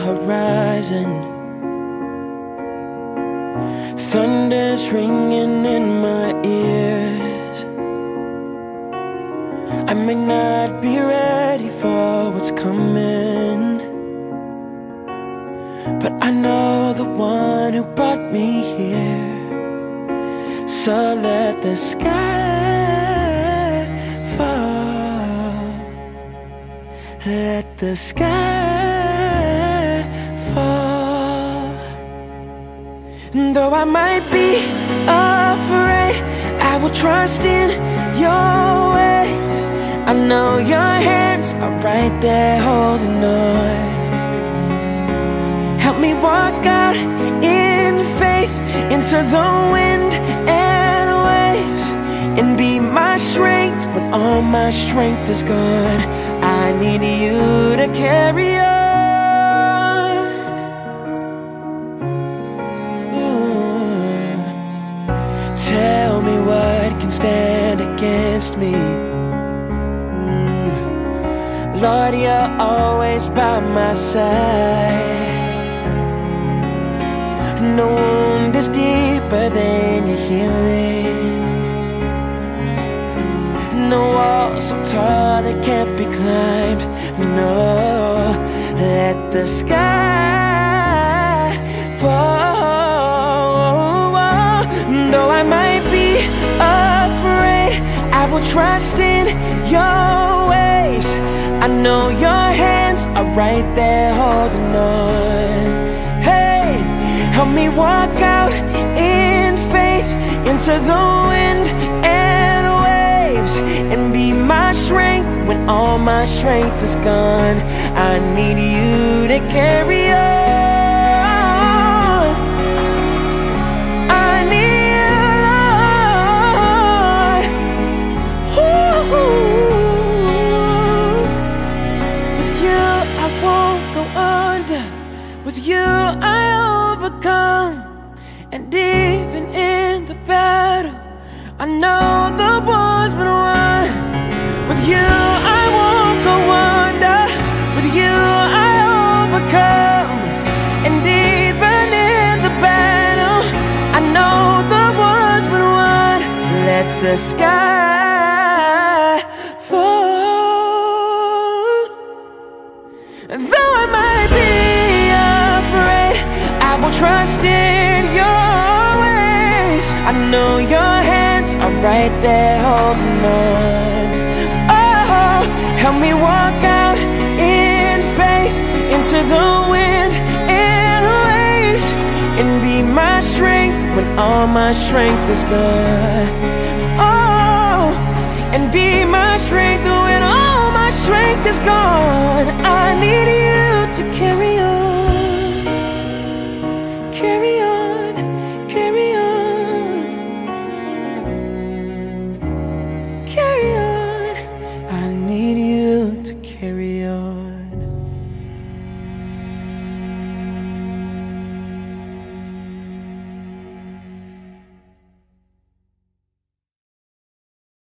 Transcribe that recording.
horizon. Thunder's ringing in my ears. I may not be ready for what's coming, but I know the one who brought me here. So let the sky fall. Let the sky fall. Though I might be afraid, I will trust in your ways. I know your hands are right there holding on. Help me walk out in faith into the wind and waves, and be my strength when all my strength is gone. I need you to carry on. Tell me what can stand against me. Lord, you're always by my side. No wound is deeper than your healing. No wall so tall it can't be climbed. No, let the sky fall. Though I might be afraid, I will trust in your ways. I know your hands are right there holding on. Hey, help me walk out in faith into the wind and waves, and be my strength when all my strength is gone. I need you to carry on. I need you, Lord. With you I won't go under. With you I overcome. And even in the battle, I know the war's been won. With you I won't go under. With you I overcome. And even in the battle, I know the war's been won. Let the sky fall. Though I might be afraid, I will trust in your ways. I know your hands are right there holding on. Oh, help me walk out in faith into the wind and waves, and be my strength when all my strength is gone. Oh, and be my strength when all my strength is gone. I need you to carry